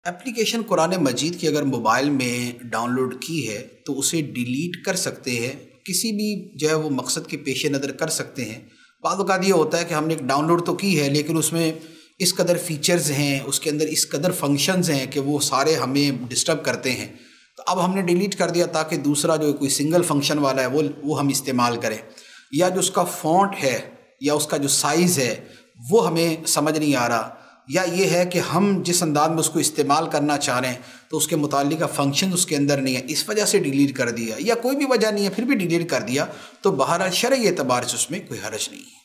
Application Quran मजीद की अगर mobile में डाउनलोड की है तो उसे डिलीट कर सकते हैं, किसी भी जो है वो मकसद के पेश नज़र कर सकते हैं। बाद औक़ात ये होता है कि हमने एक डाउनलोड तो की है लेकिन उसमें इस कदर फ़ीचर्स हैं, उसके अंदर इस कदर फंक्शंस हैं कि वो सारे हमें डिस्टर्ब करते हैं। तो अब हमने डिलीट कर दिया ताकि दूसरा जो कोई सिंगल फंक्शन वाला है वो हम इस्तेमाल करें, या जो उसका फ़ॉन्ट है या उसका जो साइज़ है वो हमें समझ नहीं आ रहा, या ये है कि हम जिस अंदाज में उसको इस्तेमाल करना चाह रहे हैं तो उसके मुतालिक फंक्शन उसके अंदर नहीं है, इस वजह से डिलीट कर दिया, या कोई भी वजह नहीं है फिर भी डिलीट कर दिया, तो बहरहाल शरई एतबार से उसमें कोई हर्ज नहीं है।